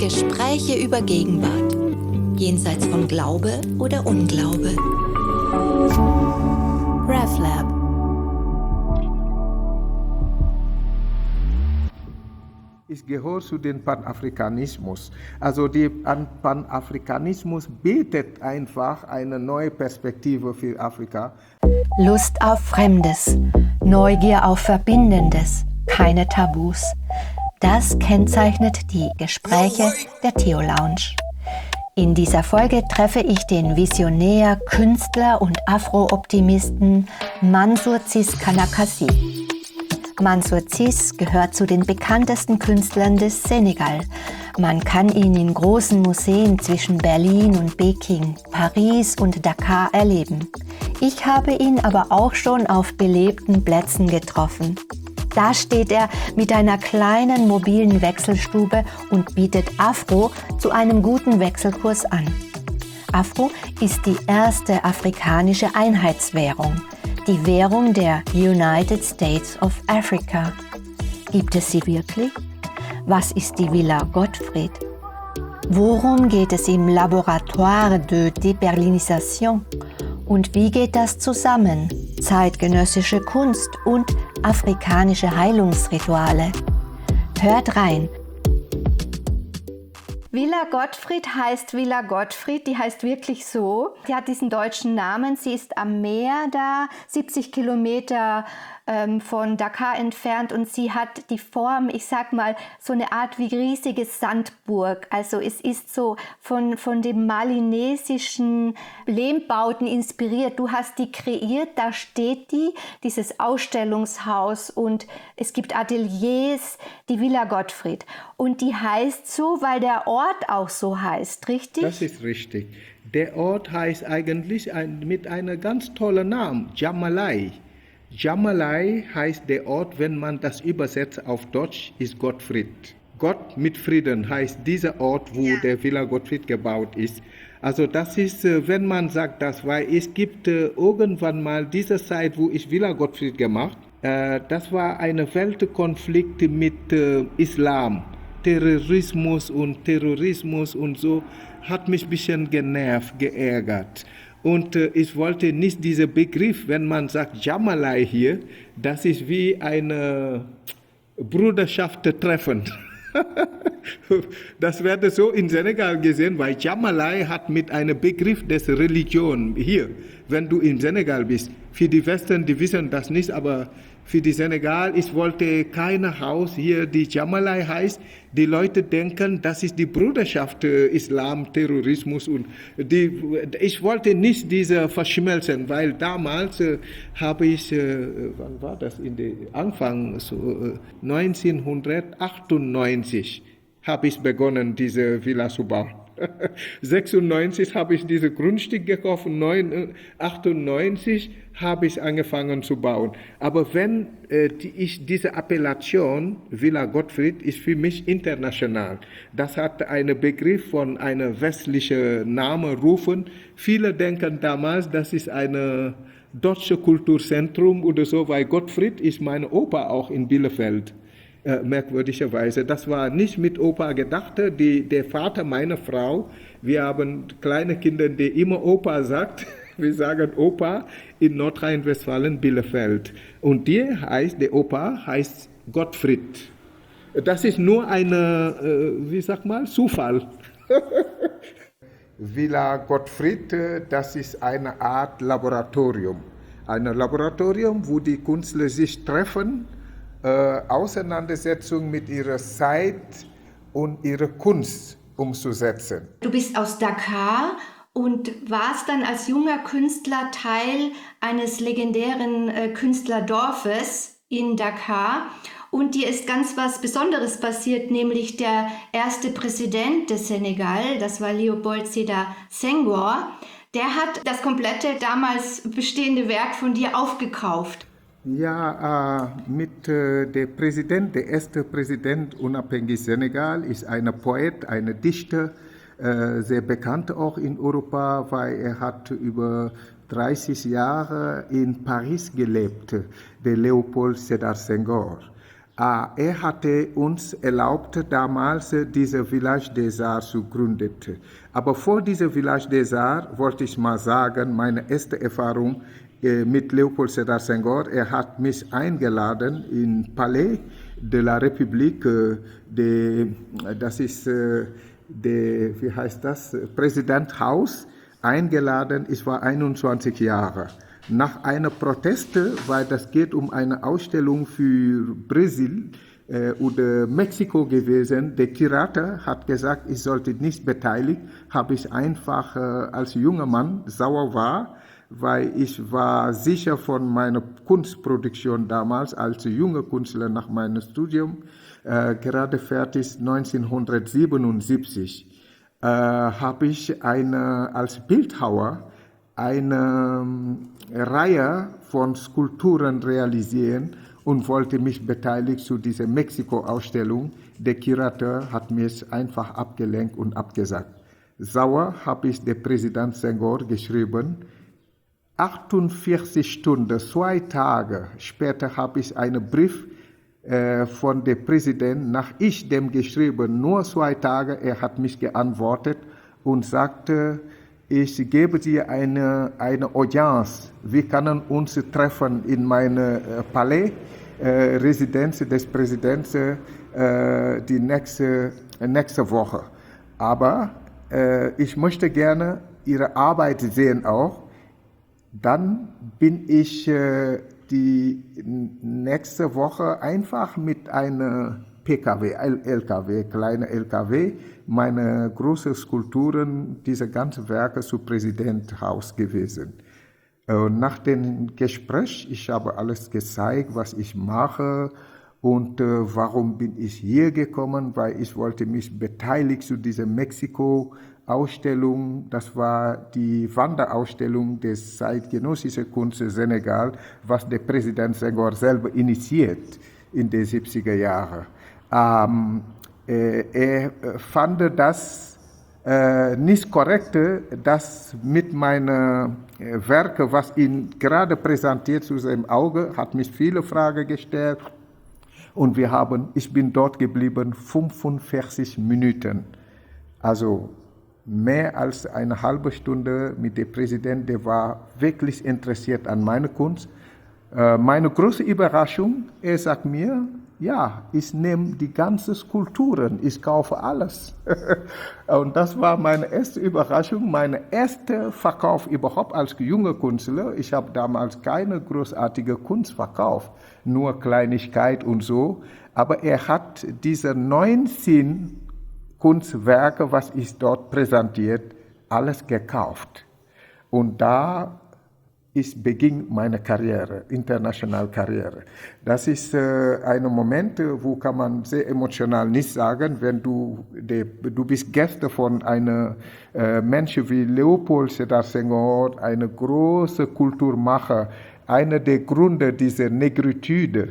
Gespräche über Gegenwart, jenseits von Glaube oder Unglaube. RevLab. Ich gehöre zu dem Panafrikanismus. Also der Panafrikanismus bietet einfach eine neue Perspektive für Afrika. Lust auf Fremdes, Neugier auf Verbindendes, keine Tabus. Das kennzeichnet die Gespräche der Theo Lounge. In dieser Folge treffe ich den Visionär, Künstler und Afro-Optimisten Mansour Ciss Kanakassi. Mansour Ciss gehört zu den bekanntesten Künstlern des Senegal. Man kann ihn in großen Museen zwischen Berlin und Peking, Paris und Dakar erleben. Ich habe ihn aber auch schon auf belebten Plätzen getroffen. Da steht er mit einer kleinen mobilen Wechselstube und bietet Afro zu einem guten Wechselkurs an. Afro ist die erste afrikanische Einheitswährung. Die Währung der United States of Africa. Gibt es sie wirklich? Was ist die Villa Gottfried? Worum geht es im Laboratoire de Deberlinisation? Und wie geht das zusammen? Zeitgenössische Kunst und afrikanische Heilungsrituale. Hört rein! Villa Gottfried heißt Villa Gottfried, die heißt wirklich so. Sie hat diesen deutschen Namen, sie ist am Meer da, 70 Kilometer von Dakar entfernt und sie hat die Form, ich sag mal, so eine Art wie riesige Sandburg. Also es ist so von dem malinesischen Lehmbauten inspiriert. Du hast die kreiert, da steht dieses Ausstellungshaus und es gibt Ateliers, die Villa Gottfried. Und die heißt so, weil der Ort auch so heißt, richtig? Das ist richtig. Der Ort heißt eigentlich mit einem ganz tollen Namen, Djamalai. Djamalai heißt der Ort, wenn man das übersetzt auf Deutsch, ist Gottfried. Gott mit Frieden heißt dieser Ort, wo der Villa Gottfried gebaut ist. Also das ist, wenn man sagt das, weil es gibt irgendwann mal diese Zeit, wo ich Villa Gottfried gemacht, das war ein Weltkonflikt mit Islam. Terrorismus und so hat mich ein bisschen genervt, geärgert. Und ich wollte nicht diesen Begriff, wenn man sagt Djamalai hier, das ist wie eine Bruderschaft treffen. Das werde so in Senegal gesehen, weil Djamalai hat mit einem Begriff des Religion hier, wenn du in Senegal bist. Für die Westen, die wissen das nicht, aber für die Senegal, ich wollte kein Haus hier, die Djamalai heißt. Die Leute denken, das ist die Bruderschaft Islam, Terrorismus und ich wollte nicht diese verschmelzen, weil damals habe ich, wann war das, Anfang so, 1998 habe ich begonnen, diese Villa zu bauen. 96 habe ich dieses Grundstück gekauft, 98 habe ich angefangen zu bauen. Aber wenn diese Appellation Villa Gottfried ist für mich international. Das hat einen Begriff von einem westlichen Namen rufen. Viele denken damals, das ist ein deutsches Kulturzentrum oder so, weil Gottfried ist mein Opa auch in Bielefeld. Merkwürdigerweise. Das war nicht mit Opa gedacht. Der Vater meiner Frau, wir haben kleine Kinder, die immer Opa sagt. Wir sagen Opa in Nordrhein-Westfalen, Bielefeld. Und der Opa heißt Gottfried. Das ist nur Zufall. Villa Gottfried, das ist eine Art Laboratorium. Ein Laboratorium, wo die Künstler sich treffen, Auseinandersetzung mit ihrer Zeit und ihrer Kunst umzusetzen. Du bist aus Dakar und warst dann als junger Künstler Teil eines legendären Künstlerdorfes in Dakar. Und dir ist ganz was Besonderes passiert, nämlich der erste Präsident des Senegal, das war Léopold Sédar Senghor, der hat das komplette damals bestehende Werk von dir aufgekauft. Ja, der erste Präsident unabhängig Senegal ist ein Poet, ein Dichter, sehr bekannt auch in Europa, weil er hat über 30 Jahre in Paris gelebt, der Léopold Sédar Senghor. Er hatte uns erlaubt, damals diese Village des Arts zu gründen. Aber vor dieser Village des Arts wollte ich mal sagen, meine erste Erfahrung mit Léopold Sédar Senghor. Er hat mich eingeladen im Palais de la République, das ist wie heißt das, Präsidenthaus, eingeladen. Ich war 21 Jahre. Nach einer Proteste, weil das geht um eine Ausstellung für Brasil oder Mexiko gewesen, der Kurator hat gesagt, ich sollte nicht beteiligt, habe ich einfach als junger Mann sauer war, weil ich war sicher von meiner Kunstproduktion damals als junger Künstler nach meinem Studium, gerade fertig 1977, habe ich als Bildhauer eine Reihe von Skulpturen realisieren und wollte mich beteiligen zu dieser Mexiko-Ausstellung. Der Kurator hat mich einfach abgelenkt und abgesagt. Sauer habe ich dem Präsident Senghor geschrieben. 48 Stunden, 2 Tage später habe ich einen Brief von dem Präsidenten nach ich dem geschrieben, nur 2 Tage, er hat mich geantwortet und sagte, ich gebe dir eine Audienz. Wir können uns treffen in meinem Palais, Residenz des Präsidenten, die nächste Woche. Aber ich möchte gerne Ihre Arbeit sehen auch. Dann bin ich die nächste Woche einfach mit einem LKW, kleiner LKW, meine großen Skulpturen, diese ganzen Werke zu Präsidenthaus gewesen. Nach dem Gespräch, ich habe alles gezeigt, was ich mache und warum bin ich hier gekommen, weil ich wollte mich beteiligen zu dieser Mexiko-Ausstellung. Das war die Wanderausstellung des zeitgenössischen Kunst Senegal, was der Präsident Senghor selber initiiert in den 70er Jahren. Er fand das nicht korrekt, dass mit meinen Werken, was ihn gerade präsentiert zu seinem Auge, hat mich viele Fragen gestellt. Und ich bin dort geblieben 45 Minuten. Also mehr als eine halbe Stunde mit dem Präsidenten, der war wirklich interessiert an meiner Kunst. Meine große Überraschung, er sagt mir, ja, ich nehme die ganzen Skulpturen, ich kaufe alles. Und das war meine erste Überraschung, mein erster Verkauf überhaupt als junger Künstler. Ich habe damals keine großartige Kunst verkauft, nur Kleinigkeit und so. Aber er hat diese 19 Kunstwerke, was ich dort präsentiert, alles gekauft. Und da beging meine Karriere, internationale Karriere. Das ist ein Moment, wo kann man sehr emotional nicht sagen, wenn du bist Gäste von einem Menschen wie Léopold Sédar Senghor, eine große Kulturmacher, einer der Gründer dieser Negritude,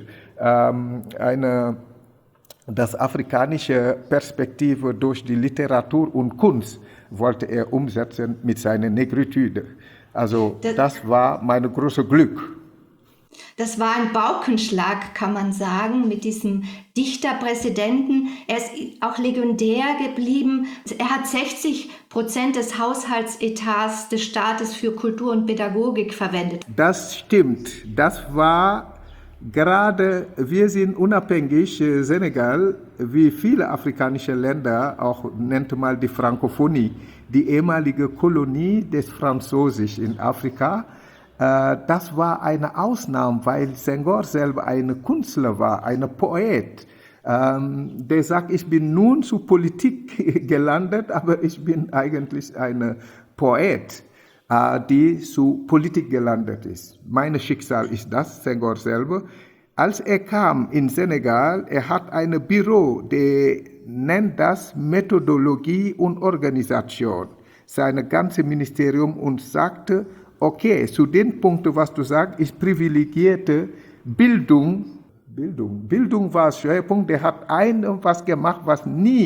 das afrikanische Perspektive durch die Literatur und Kunst wollte er umsetzen mit seiner Negritude. Also das war mein großes Glück. Das war ein Paukenschlag, kann man sagen, mit diesem Dichterpräsidenten. Er ist auch legendär geblieben. Er hat 60% des Haushaltsetats des Staates für Kultur und Pädagogik verwendet. Das stimmt. Das war gerade, wir sind unabhängig, Senegal, wie viele afrikanische Länder, auch nennt man die Frankophonie, die ehemalige Kolonie des Französisch in Afrika. Das war eine Ausnahme, weil Senghor selber ein Künstler war, ein Poet. Der sagt, ich bin nun zur Politik gelandet, aber ich bin eigentlich ein Poet, die zur Politik gelandet ist. Mein Schicksal ist das, Senghor selber. Als er kam in Senegal, er hat ein Büro, der nennt das Methodologie und Organisation, sein ganzes Ministerium, und sagte, okay, zu dem Punkt, was du sagst, ist privilegierte Bildung. Bildung war Schwerpunkt, der hat was gemacht, was nie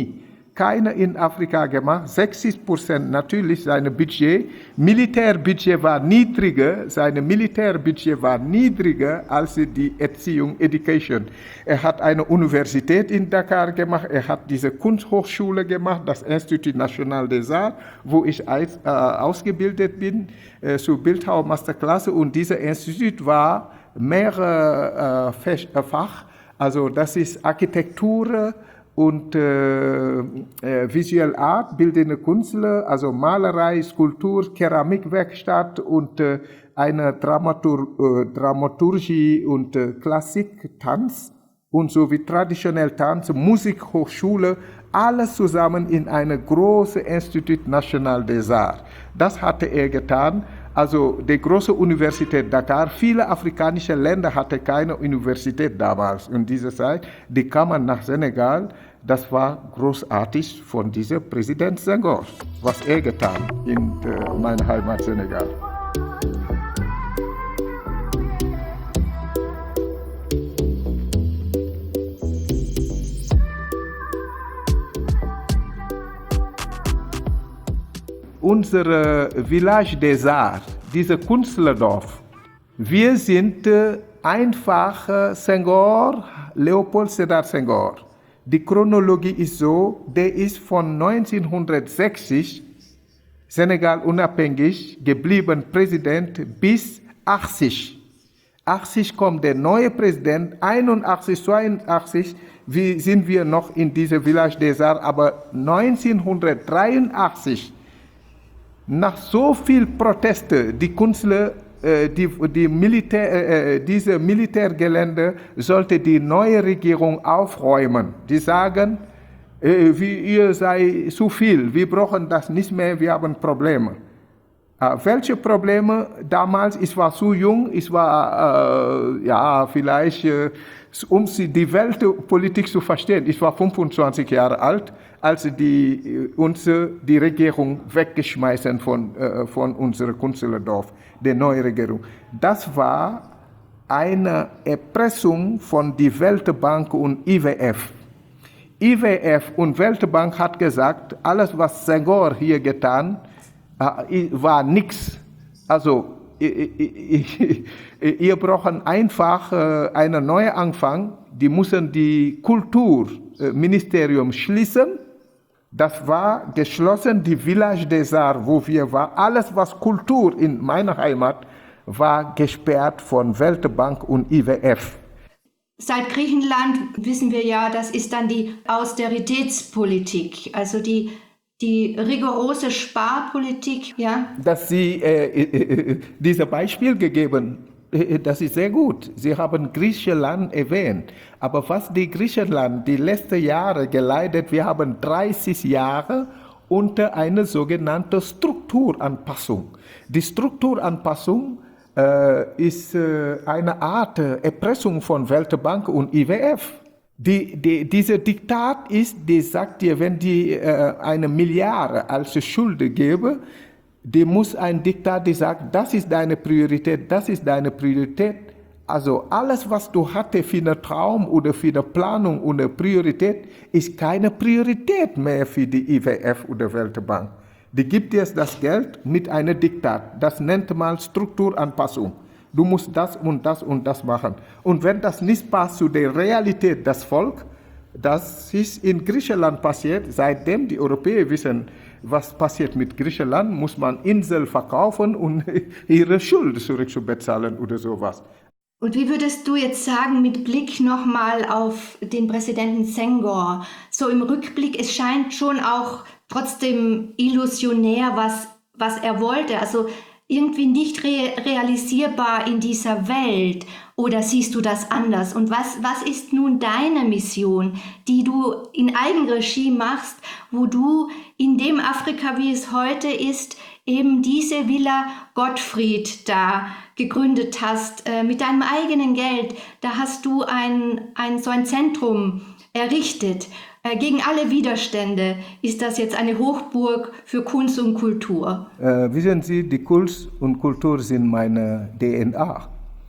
keiner in Afrika gemacht. 60% natürlich sein Budget. Militärbudget war niedriger. Sein Militärbudget war niedriger als die Erziehung, Education. Er hat eine Universität in Dakar gemacht. Er hat diese Kunsthochschule gemacht, das Institut National des Arts, wo ich ausgebildet bin zur Bildhauermasterklasse. Und dieses Institut war mehrere Fach. Also das ist Architektur und Visual Art, bildende Künstler, also Malerei, Skulptur, Keramikwerkstatt und eine Dramaturgie und Klassik, Tanz und sowie traditionell Tanz, Musikhochschule, alles zusammen in einem großen Institut National des Arts. Das hatte er getan. Also die große Universität Dakar, viele afrikanische Länder hatten keine Universität damals in dieser Zeit. Die kamen nach Senegal. Das war großartig von diesem Präsident Senghor, was er getan in meiner Heimat Senegal. Unsere Village des Arts, dieses Künstlerdorf, wir sind einfach Senghor, Leopold Sédar Senghor. Die Chronologie ist so, der ist von 1960 Senegal unabhängig geblieben Präsident bis 80. 80 kommt der neue Präsident, 81, 82 sind wir noch in dieser Village des Arts, aber 1983 nach so viel Proteste, die Künstler, diese Militärgelände sollte die neue Regierung aufräumen. Die sagen, ihr seid zu viel, wir brauchen das nicht mehr, wir haben Probleme. Welche Probleme damals? Ich war zu jung, ich war vielleicht, um die Weltpolitik zu verstehen, ich war 25 Jahre alt, als die Regierung weggeschmissen von unserem Künstlerdorf, der neuen Regierung. Das war eine Erpressung von der Weltbank und IWF. IWF und Weltbank hat gesagt, alles was Senghor hier getan war nichts. Also ihr braucht einfach einen neuen Anfang. Die müssen die Kulturministerium schließen. Das war geschlossen, die Village des Arts, wo wir waren. Alles, was Kultur in meiner Heimat war, gesperrt von Weltbank und IWF. Seit Griechenland wissen wir ja, das ist dann die Austeritätspolitik, also die rigorose Sparpolitik, ja. Dass Sie dieses Beispiel gegeben, das ist sehr gut. Sie haben Griechenland erwähnt. Aber was die Griechenland die letzten Jahre geleitet, wir haben 30 Jahre unter einer sogenannten Strukturanpassung. Die Strukturanpassung ist eine Art Erpressung von Weltbank und IWF. Dieser Diktat ist, die sagt dir, wenn die eine Milliarde als Schuld geben, die muss ein Diktat, die sagt, das ist deine Priorität, das ist deine Priorität. Also alles, was du hattest für einen Traum oder für eine Planung oder Priorität, ist keine Priorität mehr für die IWF oder Weltbank. Die gibt jetzt das Geld mit einem Diktat. Das nennt man Strukturanpassung. Du musst das und das und das machen. Und wenn das nicht passt zu der Realität des Volkes, das ist in Griechenland passiert. Seitdem die Europäer wissen, was passiert mit Griechenland, muss man Inseln verkaufen und ihre Schuld zurückzubezahlen oder sowas. Und wie würdest du jetzt sagen, mit Blick nochmal auf den Präsidenten Senghor, so im Rückblick, es scheint schon auch trotzdem illusionär, was er wollte, also irgendwie nicht realisierbar in dieser Welt, oder siehst du das anders? Und was ist nun deine Mission, die du in Eigenregie machst, wo du in dem Afrika, wie es heute ist, eben diese Villa Gottfried da gegründet hast, mit deinem eigenen Geld, da hast du so ein Zentrum errichtet. Gegen alle Widerstände ist das jetzt eine Hochburg für Kunst und Kultur. Wissen Sie, die Kunst und Kultur sind meine DNA.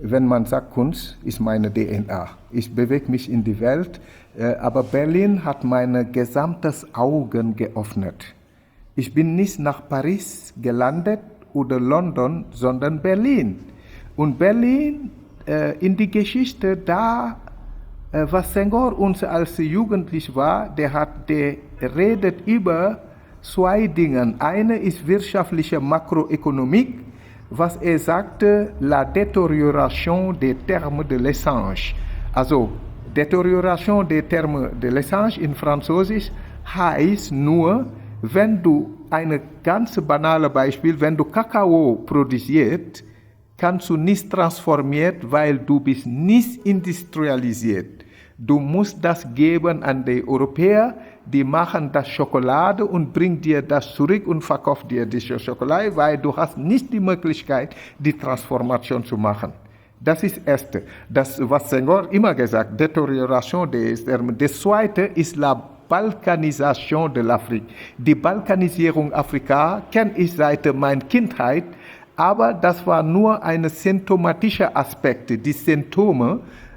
wenn man sagt Kunst, ist meine DNA. Ich bewege mich in die Welt, aber Berlin hat meine gesamtes Augen geöffnet. Ich bin nicht nach Paris gelandet oder London, sondern Berlin. Und Berlin, in die Geschichte da, was Senghor uns als jugendlich war, der redet über zwei Dinge. Eine ist wirtschaftliche Makroökonomik, was er sagte, la détérioration des termes de l'échange. Also, Deterioration des termes de l'échange in Französisch heißt nur, wenn du ein ganz banales Beispiel, wenn du Kakao produziert, kannst du nicht transformiert, weil du bist nicht industrialisiert. Du musst das geben an die Europäer, die machen das Schokolade und bringen dir das zurück und verkaufen dir diese Schokolade, weil du hast nicht die Möglichkeit, die Transformation zu machen. Das ist das Erste. Das, was Senghor immer gesagt, Deterioration des Termes. Das Zweite ist la Balkanisation de l'Afrique. Die Balkanisierung Afrikas kenne ich seit meiner Kindheit, aber das war nur ein symptomatischer Aspekt, die Symptome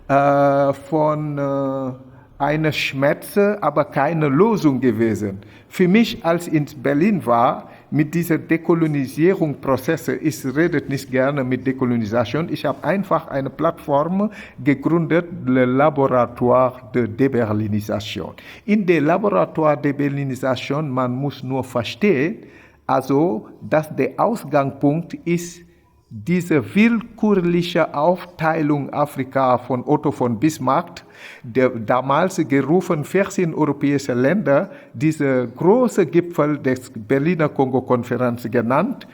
von einer Schmerze, aber keine Lösung gewesen. Für mich, als ich in Berlin war, mit dieser Dekolonisierungsprozesse, ich rede nicht gerne mit Dekolonisation, ich habe einfach eine Plattform gegründet, le Laboratoire de Deberlinisation. In der Laboratoire de Deberlinisation, man muss nur verstehen, also, dass der Ausgangspunkt ist, diese willkürliche Aufteilung Afrika von Otto von Bismarck, der damals gerufen 14 europäische Länder, diese große Gipfel des Berliner Kongo-Konferenz genannt.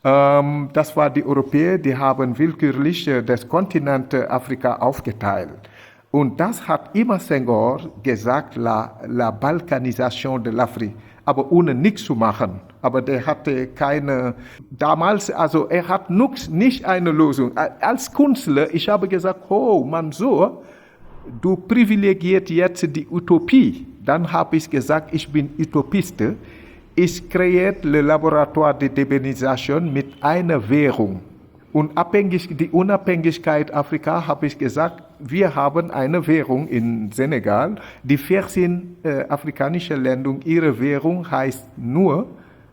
Das war die Europäer, die haben willkürlich das Kontinent Afrika aufgeteilt. Und das hat immer Senghor gesagt, la Balkanisation de l'Afrique, aber ohne nichts zu machen. Aber der hatte keine, damals, also er hat nicht eine Lösung. Als Künstler, ich habe gesagt, oh Mansour, du privilegiert jetzt die Utopie. Dann habe ich gesagt, ich bin Utopist. Ich kreiere le Laboratoire de Deberlinisation mit einer Währung. Und die Unabhängigkeit Afrika, habe ich gesagt, wir haben eine Währung in Senegal. Die 14 afrikanischen Länder, ihre Währung heißt nur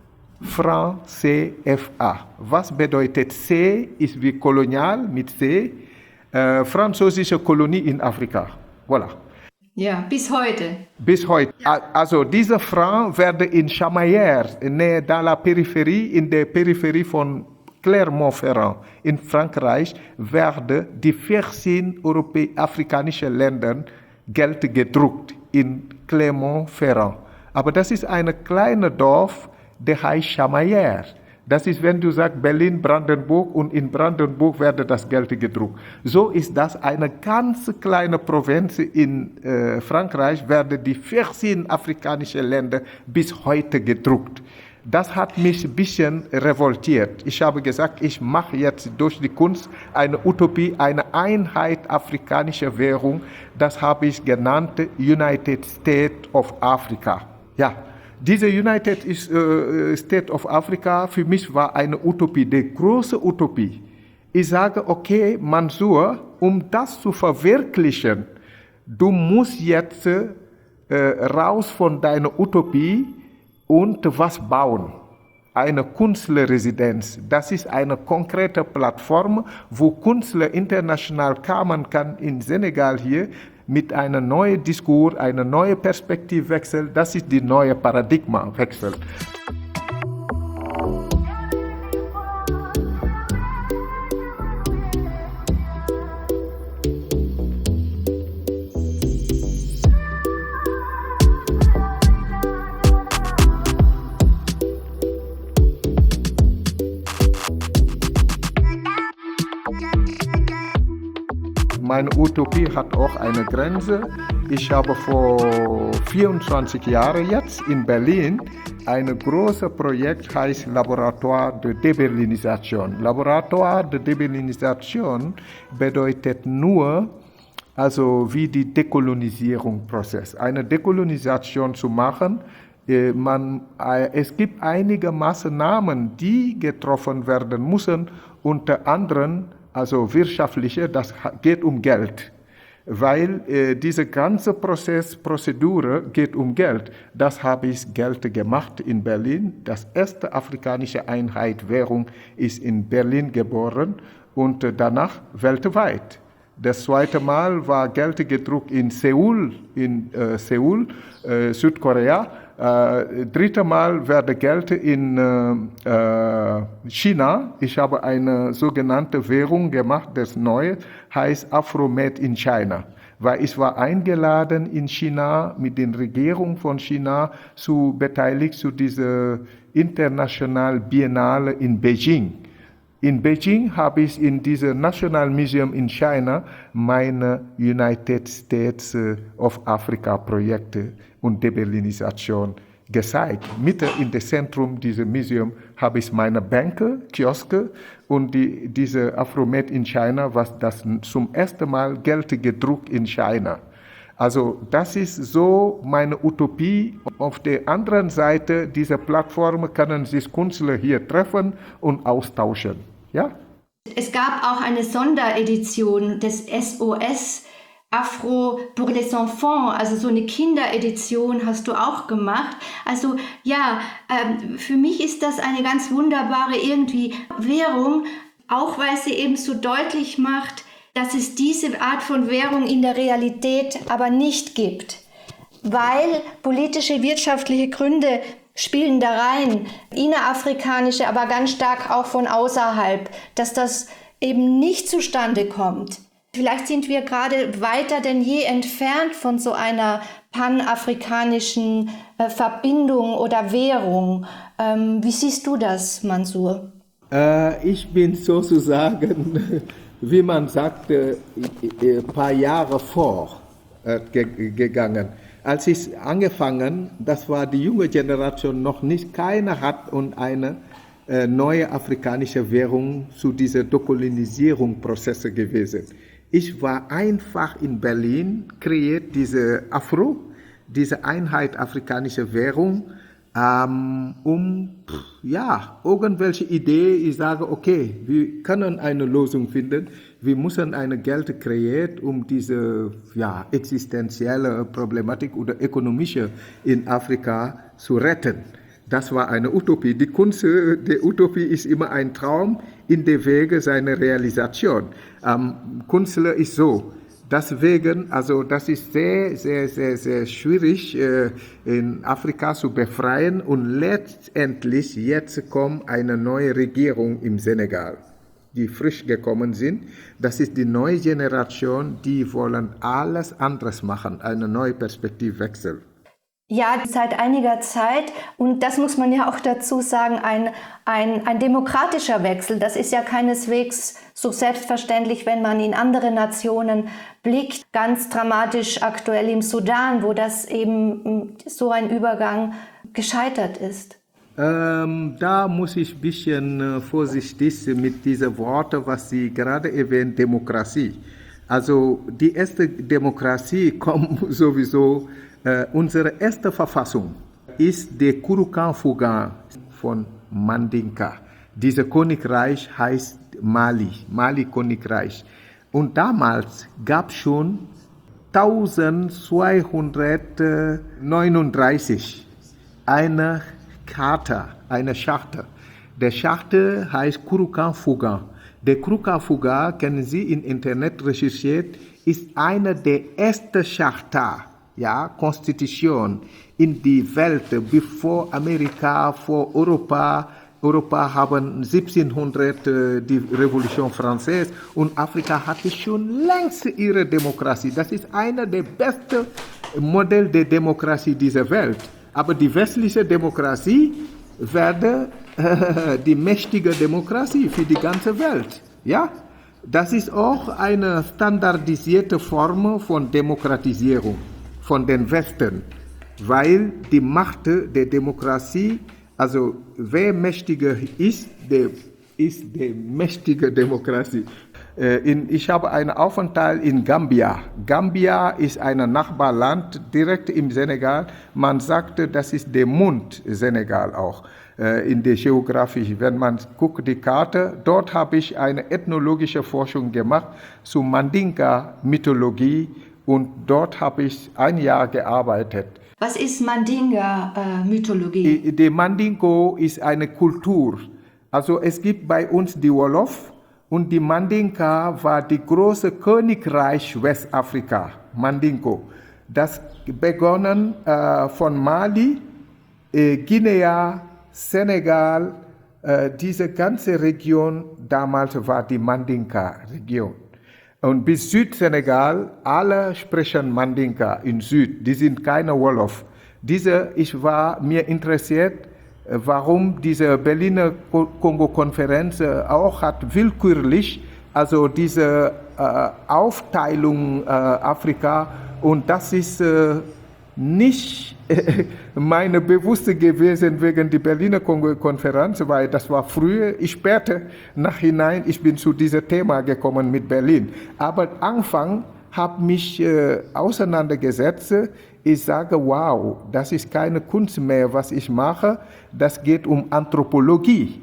Franc CFA. Was bedeutet C? Ist wie kolonial mit C. Französische Kolonie in Afrika. Voilà. Ja, bis heute. Bis heute. Also diese Franc werden in Chamaillère, dans la Peripherie, in der Peripherie von Clermont-Ferrand in Frankreich, werden die 14 afrikanischen Ländern Geld gedruckt in Clermont-Ferrand. Aber das ist ein kleines Dorf, der heißt Chamaillère. Das ist, wenn du sagst Berlin, Brandenburg und in Brandenburg wird das Geld gedruckt. So ist das eine ganz kleine Provinz in Frankreich, werden die 14 afrikanischen Länder bis heute gedruckt. Das hat mich ein bisschen revoltiert. Ich habe gesagt, ich mache jetzt durch die Kunst eine Utopie, eine Einheit afrikanischer Währung. Das habe ich genannt United States of Africa. Ja, diese United States of Africa für mich war eine Utopie, die große Utopie. Ich sage, okay, Mansour, um das zu verwirklichen, du musst jetzt raus von deiner Utopie und was bauen. Eine Künstlerresidenz. Das ist eine konkrete Plattform, wo Künstler international kommen kann in Senegal hier mit einem neuen Diskurs, einem neuen Perspektivwechsel. Das ist die neue Paradigmawechsel. Meine Utopie hat auch eine Grenze. Ich habe vor 24 Jahren jetzt in Berlin ein großes Projekt, heißt Laboratoire de Deberlinisation. Laboratoire de Deberlinisation bedeutet nur, also wie die Dekolonisierungsprozess. Eine Dekolonisation zu machen, es gibt einige Maßnahmen, die getroffen werden müssen, unter anderem also wirtschaftliche, das geht um Geld. Weil diese ganze Prozedur geht um Geld. Das habe ich Geld gemacht in Berlin. Das erste afrikanische Einheit Währung ist in Berlin geboren und danach weltweit. Das zweite Mal war Geld gedruckt in Seoul, Südkorea. Dritte Mal werde Geld in China. Ich habe eine sogenannte Währung gemacht, das neue heißt Afro-Made in China. Weil ich war eingeladen in China mit der Regierung von China zu beteiligt zu dieser internationalen Biennale in Beijing. In Beijing habe ich in diesem National Museum in China meine United States of Africa Projekte und Deberlinisation gezeigt. Mitten in dem Zentrum dieses Museums habe ich meine Bänke, Kioske und diese Afro-Made in China, was das zum ersten Mal Geld gedruckt in China. Also das ist so meine Utopie. Auf der anderen Seite dieser Plattform können sich Künstler hier treffen und austauschen. Ja? Es gab auch eine Sonderedition des SOS Afro pour les Enfants, also so eine Kinderedition hast du auch gemacht. Also ja, für mich ist das eine ganz wunderbare irgendwie Währung, auch weil sie eben so deutlich macht, dass es diese Art von Währung in der Realität aber nicht gibt, weil politische, wirtschaftliche Gründe spielen da rein, innerafrikanische, aber ganz stark auch von außerhalb, dass das eben nicht zustande kommt. Vielleicht sind wir gerade weiter denn je entfernt von so einer panafrikanischen Verbindung oder Währung. Wie siehst du das, Mansour? Ich bin sozusagen, wie man sagt, ein paar Jahre vorgegangen. Als ich angefangen, das war die junge Generation noch nicht, keiner hat und eine neue afrikanische Währung zu dieser Dekolonisierungsprozesse gewesen. Ich war einfach in Berlin, kreiert diese Afro, diese Einheit afrikanische Währung, irgendwelche Idee, ich sage, okay, wir können eine Lösung finden, wir müssen ein Geld kreieren, um diese existenzielle Problematik oder ökonomische in Afrika zu retten. Das war eine Utopie. Die Kunst der Utopie ist immer ein Traum in der Wege seiner Realisation. Künstler ist so. Deswegen, also das ist sehr, sehr, sehr, sehr schwierig in Afrika zu befreien und letztendlich jetzt kommt eine neue Regierung im Senegal, die frisch gekommen sind. Das ist die neue Generation, die wollen alles anderes machen, eine neue Perspektivwechsel. Ja, seit einiger Zeit, und das muss man ja auch dazu sagen, ein demokratischer Wechsel. Das ist ja keineswegs so selbstverständlich, wenn man in andere Nationen blickt. Ganz dramatisch aktuell im Sudan, wo das eben so ein Übergang gescheitert ist. Da muss ich ein bisschen vorsichtig mit diesen Worten, was Sie gerade erwähnt, Demokratie. Also die erste Demokratie kommt sowieso. Unsere erste Verfassung ist der Kurukan-Fugan von Mandinka. Dieses Königreich heißt Mali-Königreich. Und damals gab es schon 1239 eine Charta. Der Charta heißt Kurukan-Fugan. Der Kurukan-Fugan, können Sie im Internet recherchiert, ist eine der ersten Charta. Konstitution in die Welt, bevor Amerika, vor Europa. Europa haben 1700 die Revolution Française und Afrika hatte schon längst ihre Demokratie. Das ist einer der besten Modelle der Demokratie dieser Welt. Aber die westliche Demokratie werde die mächtige Demokratie für die ganze Welt. Ja? Das ist auch eine standardisierte Form von Demokratisierung von den Westen, weil die Macht der Demokratie, also wer mächtiger ist, der ist die mächtige Demokratie. Ich habe einen Aufenthalt in Gambia. Gambia ist ein Nachbarland direkt im Senegal. Man sagte, das ist der Mund Senegal auch in der Geografie. Wenn man guckt die Karte, dort habe ich eine ethnologische Forschung gemacht zu Mandinka-Mythologie und dort habe ich ein Jahr gearbeitet. Was ist Mandinga-Mythologie? Die Mandingo ist eine Kultur. Also es gibt bei uns die Wolof. Und die Mandinka war die große Königreich Westafrika, Mandingo. Das begonnen von Mali, Guinea, Senegal, diese ganze Region damals war die Mandinka-Region. Und bis Südsenegal, alle sprechen Mandinka in Süd, die sind keine Wolof. Ich war mir interessiert, warum diese Berliner Kongo-Konferenz auch hat willkürlich, also diese Aufteilung Afrika, und das ist nicht meine Bewusste gewesen wegen der Berliner Kongo-Konferenz, weil das war früher, später nachhinein, ich bin zu diesem Thema gekommen mit Berlin. Aber Anfang habe mich auseinandergesetzt. Ich sage, wow, das ist keine Kunst mehr, was ich mache, das geht um Anthropologie.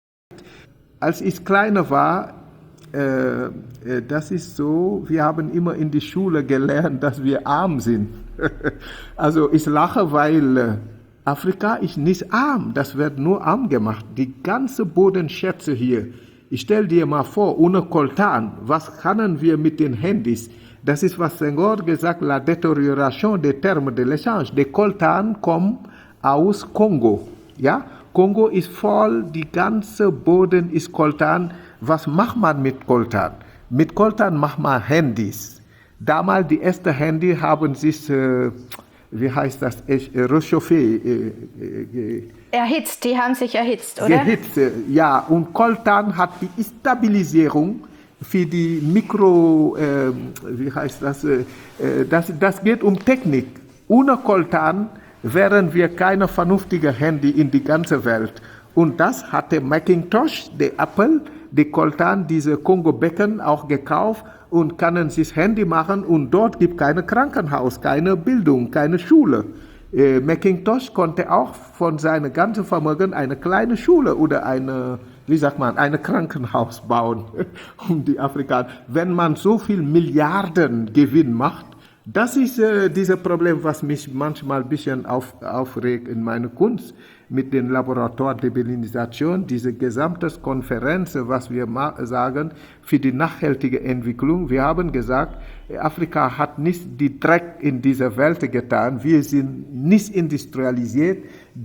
Als ich kleiner war, das ist so, wir haben immer in der Schule gelernt, dass wir arm sind. Also ich lache, weil Afrika ist nicht arm, das wird nur arm gemacht. Die ganze Bodenschätze hier, ich stell dir mal vor, ohne Coltan, was können wir mit den Handys? Das ist, was Senghor gesagt hat, la détérioration des termes de l'échange. Der Coltan kommt aus Kongo. Ja? Kongo ist voll, die ganze Boden ist Coltan. Was macht man mit Coltan? Mit Coltan macht man Handys. Damals die ersten Handy haben sich, wie heißt das, réchauffé. Erhitzt, die haben sich erhitzt, oder? Erhitzt, ja. Und Coltan hat die Stabilisierung für die das geht um Technik. Ohne Coltan wären wir keine vernünftige Handy in die ganze Welt. Und das hatte Macintosh, der Apple, die Coltan, diese Kongo-Becken auch gekauft und können sich Handy machen und dort gibt es kein Krankenhaus, keine Bildung, keine Schule. Macintosh konnte auch von seinem ganzen Vermögen eine kleine Schule oder ein Krankenhaus bauen, um die Afrikaner. Wenn man so viel Milliarden Gewinn macht, das ist dieses Problem, was mich manchmal ein bisschen aufregt in meiner Kunst mit dem Laboratoire de Berlinisation, diese gesamte Konferenz, was wir sagen, für die nachhaltige Entwicklung. Wir haben gesagt, Afrika hat nicht die Dreck in dieser Welt getan, wir sind nicht industrialisiert,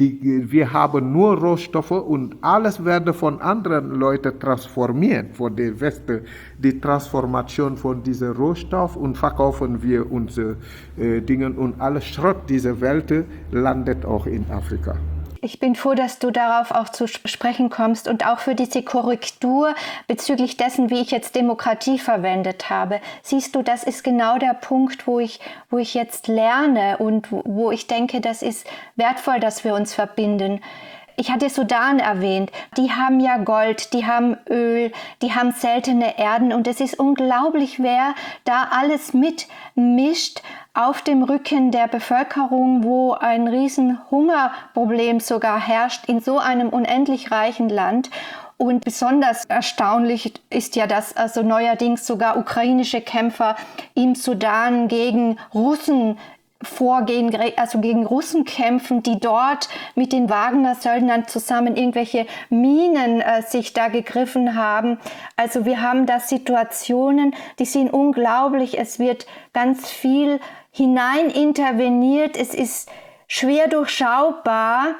wir haben nur Rohstoffe und alles wird von anderen Leuten transformiert, von der Westen, die Transformation von diesem Rohstoff und verkaufen wir unsere Dinge und alles Schrott dieser Welt landet auch in Afrika. Ich bin froh, dass du darauf auch zu sprechen kommst und auch für diese Korrektur bezüglich dessen, wie ich jetzt Demokratie verwendet habe. Siehst du, das ist genau der Punkt, wo ich jetzt lerne und wo ich denke, das ist wertvoll, dass wir uns verbinden. Ich hatte Sudan erwähnt, die haben ja Gold, die haben Öl, die haben seltene Erden und es ist unglaublich, wer da alles mitmischt auf dem Rücken der Bevölkerung, wo ein riesen Hungerproblem sogar herrscht in so einem unendlich reichen Land. Und besonders erstaunlich ist ja, dass also neuerdings sogar ukrainische Kämpfer im Sudan gegen Russen vorgehen, also gegen Russen kämpfen, die dort mit den Wagner-Söldnern zusammen irgendwelche Minen sich da gegriffen haben. Also wir haben da Situationen, die sind unglaublich. Es wird ganz viel hinein interveniert. Es ist schwer durchschaubar.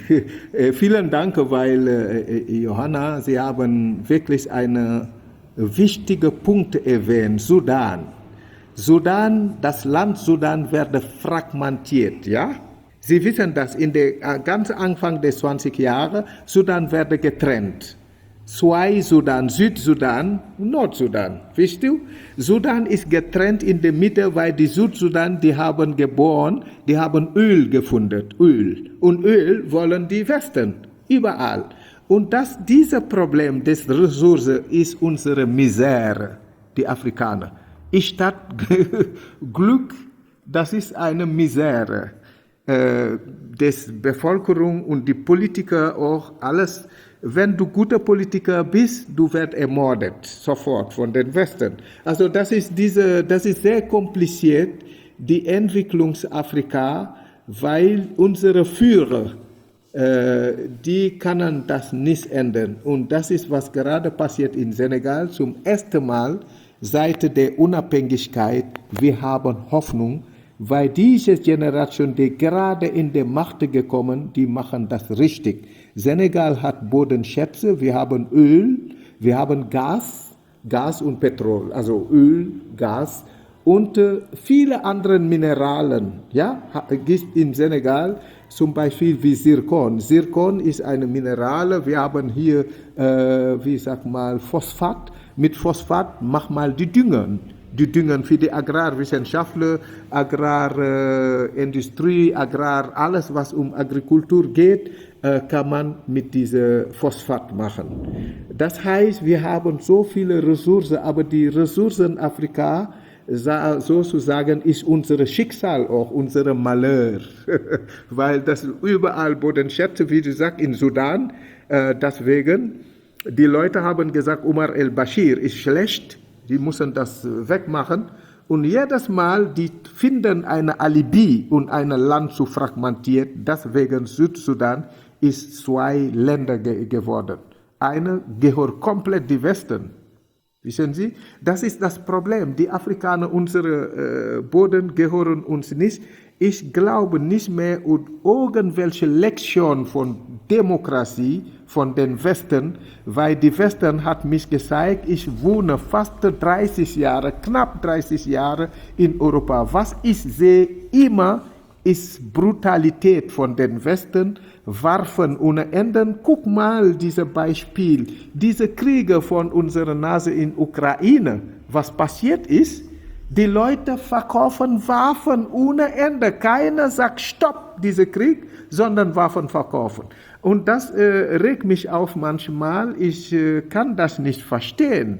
Vielen Dank, weil Johanna, Sie haben wirklich einen wichtigen Punkt erwähnt, Sudan. Das Land Sudan wird fragmentiert, ja? Sie wissen, dass in der ganz Anfang des 20 Jahre Sudan wird getrennt. Zwei Sudan, Südsudan, Nordsudan, weißt du? Sudan ist getrennt in der Mitte, weil die Südsudan, die haben Öl gefunden, Öl. Und Öl wollen die Westen, überall. Und dieses Problem des Ressourcen ist unsere Misere, die Afrikaner. Statt Glück, das ist eine Misere des Bevölkerung und die Politiker auch alles. Wenn du guter Politiker bist, du wirst ermordet, sofort von den Westen. Also das ist sehr kompliziert, die Entwicklung Afrika, weil unsere Führer, die können das nicht ändern. Und das ist, was gerade passiert in Senegal. Zum ersten Mal seit der Unabhängigkeit, wir haben Hoffnung, weil diese Generation, die gerade in die Macht gekommen, die machen das richtig. Senegal hat Bodenschätze, wir haben Öl, wir haben Gas und Petrol, also Öl, Gas und viele andere Mineralien, ja, gibt in Senegal, zum Beispiel wie Zircon. Zircon ist eine Minerale, wir haben hier, Phosphat. Mit Phosphat mach mal die Düngen für die Agrarwissenschaftler, Agrarindustrie, alles was um Agrikultur geht, kann man mit diesem Phosphat machen. Das heißt, wir haben so viele Ressourcen, aber die Ressourcen Afrika, sozusagen, ist unser Schicksal auch, unser Malheur. Weil das überall Bodenschätze, wie du sagst, in Sudan, deswegen, die Leute haben gesagt, Omar el-Bashir ist schlecht, die müssen das wegmachen. Und jedes Mal, die finden eine Alibi, um ein Land zu fragmentieren. Deswegen Südsudan ist 2 Länder geworden. Eine gehört komplett die Westen. Wissen Sie? Das ist das Problem. Die Afrikaner, unsere Boden gehören uns nicht. Ich glaube nicht mehr an irgendwelche Lektion von Demokratie von den Westen, weil die Westen hat mich gezeigt, ich wohne fast 30 Jahre, knapp 30 Jahre in Europa. Was ich sehe immer, ist Brutalität von den Westen, Waffen ohne Ende. Guck mal dieses Beispiel, diese Kriege von unserer Nase in Ukraine, was passiert ist. Die Leute verkaufen Waffen ohne Ende. Keiner sagt Stopp, dieser Krieg, sondern Waffen verkaufen. Und das regt mich auf manchmal. Ich kann das nicht verstehen,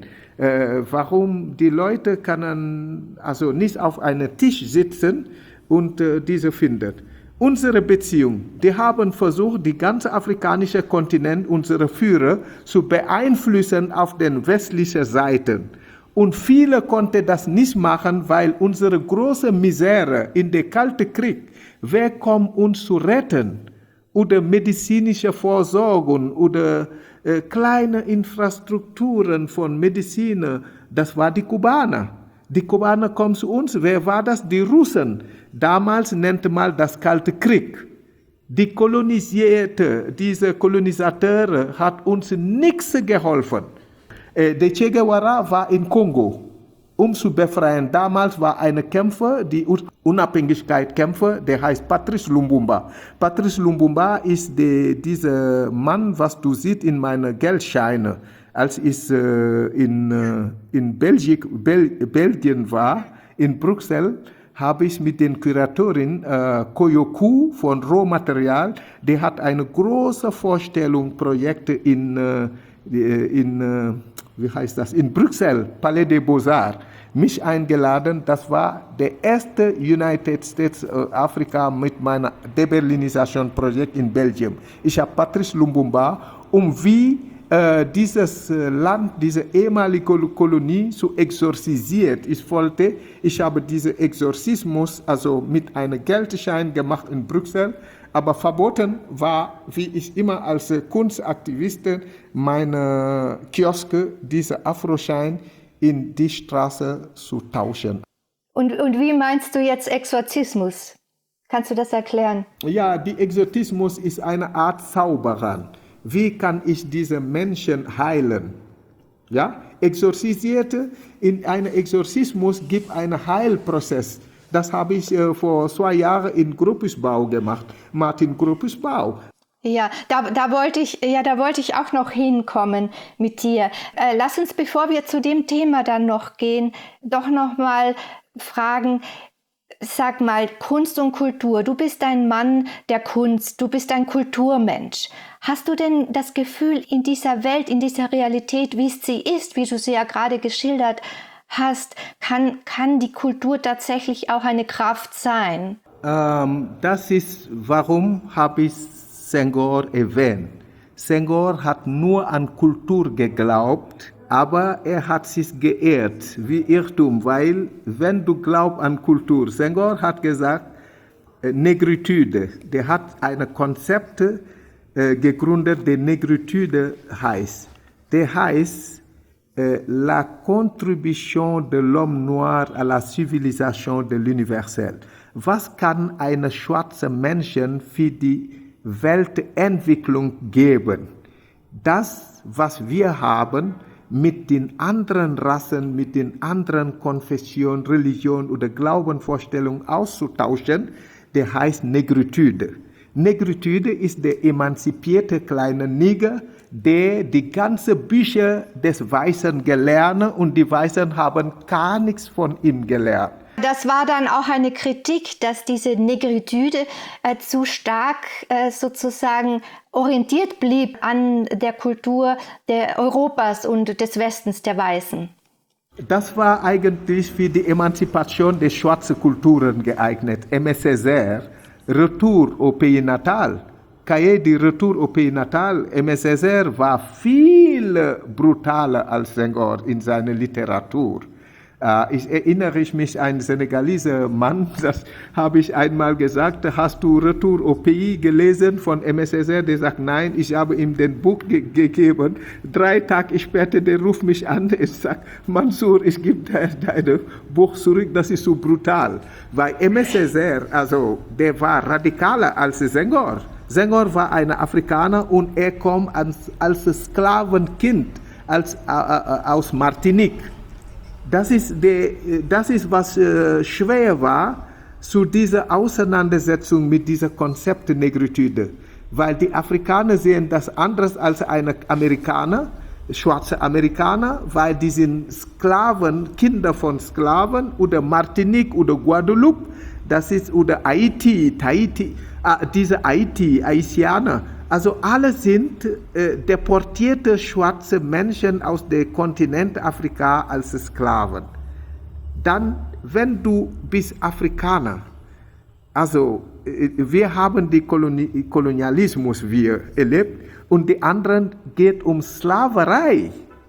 warum die Leute können also nicht auf einem Tisch sitzen und diese findet. Unsere Beziehung, die haben versucht, die ganze afrikanische Kontinent, unsere Führer, zu beeinflussen auf den westlichen Seiten. Und viele konnten das nicht machen, weil unsere große Misere in der Kalten Krieg, wer kommt uns zu retten? Oder medizinische Versorgung oder kleine Infrastrukturen von Medizin, das war die Kubaner. Die Kubaner kommen zu uns, wer war das? Die Russen. Damals nannte man das Kalte Krieg. Die diese Kolonisateure hat uns nichts geholfen. Der Che Guevara war in Kongo, um zu befreien. Damals war ein Kämpfer, die Unabhängigkeitskämpfer, der heißt Patrice Lumumba. Patrice Lumumba ist dieser Mann, was du siehst in meinen Geldscheinen. Als ich in Belgien war, in Brüssel, habe ich mit den Kuratorin Koyoku von Rohmaterial, der hat eine große Vorstellung, Projekte in Brüssel, Palais des Beaux-Arts, mich eingeladen. Das war der erste United States Afrika mit meinem Deberlinisation-Projekt in Belgien. Ich habe Patrice Lumumba, wie dieses Land, diese ehemalige Kolonie zu exorzisieren. Ich habe diesen Exorzismus also mit einem Geldschein gemacht in Brüssel, aber verboten war, wie ich immer als Kunstaktivist, meine Kioske, diese Afroschein in die Straße zu tauschen. Und wie meinst du jetzt Exorzismus? Kannst du das erklären? Ja, der Exorzismus ist eine Art Zauberer. Wie kann ich diese Menschen heilen? Ja, Exorzisierte, in einem Exorzismus gibt einen Heilprozess. Das habe ich vor 2 Jahren in Gropiusbau gemacht, Martin Gropiusbau. Ja, da wollte ich auch noch hinkommen mit dir. Lass uns, bevor wir zu dem Thema dann noch gehen, doch noch mal fragen, Sag mal, Kunst und Kultur, du bist ein Mann der Kunst, du bist ein Kulturmensch. Hast du denn das Gefühl, in dieser Welt, in dieser Realität, wie es sie ist, wie du sie ja gerade geschildert hast, kann die Kultur tatsächlich auch eine Kraft sein? Das ist, warum habe ich Senghor erwähnt. Senghor hat nur an Kultur geglaubt, aber er hat sich geirrt, wie Irrtum, weil wenn du glaubst an Kultur, Senghor hat gesagt, Negritude, der hat ein Konzept gegründet, der Negritude heißt. Der heißt, la contribution de l'homme noir à la civilisation de l'universel. Was kann ein schwarzer Mensch für die Weltentwicklung geben? Das, was wir haben, mit den anderen Rassen, mit den anderen Konfessionen, Religionen oder Glaubenvorstellungen auszutauschen, der heißt Negritude. Negritude ist der emanzipierte kleine Neger, der die ganzen Bücher des Weißen gelernt und die Weißen haben gar nichts von ihm gelernt. Das war dann auch eine Kritik, dass diese Negritude zu stark sozusagen orientiert blieb an der Kultur Europas und des Westens der Weißen. Das war eigentlich für die Emanzipation der schwarzen Kulturen geeignet. Aimé Césaire, Retour au Pays Natal, Cahiers du Retour au Pays Natal, Aimé Césaire war viel brutaler als Senghor in seiner Literatur. Ich erinnere mich an einen senegalesen Mann, das habe ich einmal gesagt, hast du Retour au Pays gelesen von Aimé Césaire? Der sagt, nein, ich habe ihm den Buch gegeben. 3 Tage später, der ruft mich an und sagt, Mansour, ich gebe dir dein Buch zurück, das ist so brutal. Weil Aimé Césaire, also, der war radikaler als Senghor. Senghor war ein Afrikaner und er kommt als Sklavenkind aus Martinique. Das ist, was schwer war, zu dieser Auseinandersetzung mit diesem Konzept Negritude. Weil die Afrikaner sehen das anders als eine Amerikaner, schwarze Amerikaner, weil die sind Sklaven, Kinder von Sklaven oder Martinique oder Guadeloupe, das ist, oder Tahiti, diese Haitianer. Also alle sind deportierte schwarze Menschen aus dem Kontinent Afrika als Sklaven. Dann, wenn du bist Afrikaner, also wir haben den Kolonialismus erlebt und die anderen geht um Sklaverei.